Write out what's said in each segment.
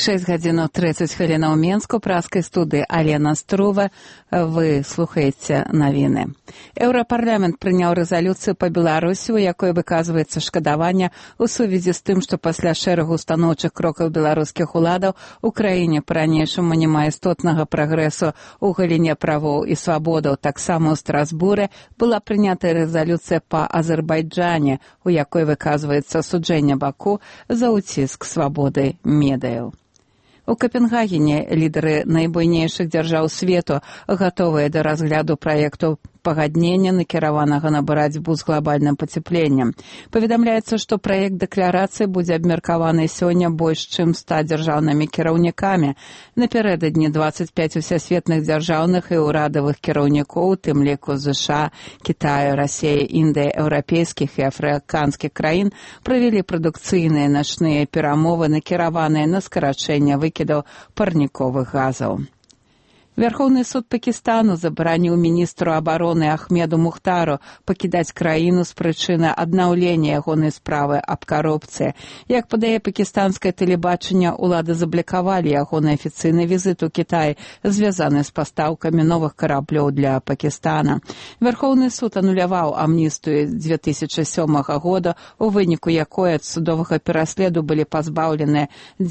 6 гадзінаў 30 хвілінаў у Менску, праскай студыі Алена Струва. Вы слухаеце навіны. Еўрапарламент прыняў рэзалюцыю па Беларусі, у якой выказваецца шкадаванне ў сувязі з тым, што пасля шэрагу станоўчых крокаў беларускіх уладаў у краіне па-ранейшаму няма істотнага прагрэсу ў галіне правоў і свабодаў. Таксама ў Страсбуры была прынята рэзалюцыя па Азербайджане, у якой выказваецца асуджэнне Баку за ўціск свабоды медыяў. У Капенгагене лідары найбуйнейшых дзяржаў свету гатовыя да разгляду праекту пагаднення, накіраванага на барацьбу з глобальным пацяпленнем. Паведамляецца, што праект дэкларацыі будзе абмеркаваны сёння больш чым 100 дзяржаўнымі кіраўнікамі. Напярэдадні 25 усесветных дзяржаўных і ўрадавых кіраўнікоў, у тым ліку ЗША, Кітаю, Расіі, Індыі, еўрапейскіх і афрыканскіх краін, правялі прадукцыйныя начныя перамовы, накіраваныя на скарачэнне выкідаў парніковых газаў. Верховны суд Пакістану забараніў міністру абароны Ахмеду Мухтару пакідаць краіну з прычыны аднаўлення ягонай справы аб карупцыі. Як падае пакістанскае тэлебачанне, улады заблакавалі ягоны афіцыйны візіт у Кітай, звязаны з пастаўкамі новых караблёў для Пакістана. Верховны суд ануляваў амністыю 2007 года, у выніку якой ад судовага пераследу былі пазбаўлены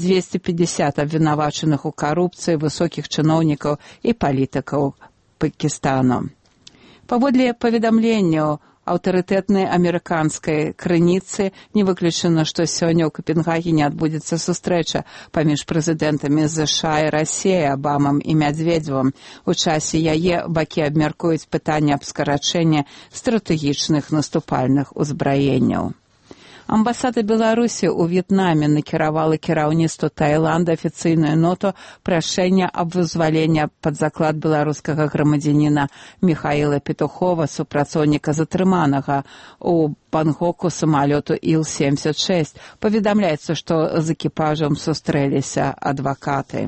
250 абвінавачаных у карупцыі высокіх чыноўнікаў і палітыкаў Пакістану. Паводле паведамленняў аўтарытэтнай амерыканскай крыніцы, не выключана, што сёння ў Капенгагене адбудзецца сустрэча паміж прэзідэнтамі ЗША і Расіі Абамам і Мядзведзевым. У часе яе бакі абмяркуюць пытанне аб скарачэнні стратэгічных наступальных узбраенняў. Амбасада Беларусі ў В'етнаме накіравала кіраўніцтву Таіланда афіцыйную ноту прашэння аб вызваленні пад заклад беларускага грамадзяніна Міхаіла Петухова, супрацоўніка затрыманага у Бангоку самалёту Іл-76. Паведамляецца, што з экіпажам сустрэліся адвакаты.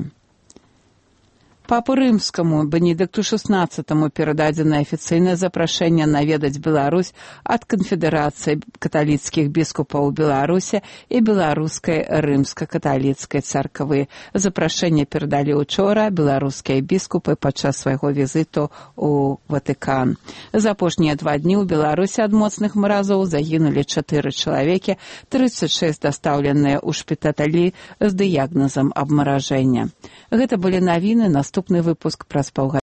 Папу Рымскаму Бенедыкту XVI перададзена афіцыйнае запрашэнне наведаць Беларусь ад Канфедэрацыі каталіцкіх біскупаў Беларусі і Беларускай рымска-каталіцкай царквы. Запрашэнне перадалі учора беларускія біскупы падчас свайго візіту ў Ватыкан. За апошнія 2 дні ў Беларусі ад моцных маразоў загінулі 4 чалавекі, 36 дастаўленыя ў шпіталі з дыягназам абмаражэння. Гэта былі навіны. Наступны выпуск праз паўгадзіны.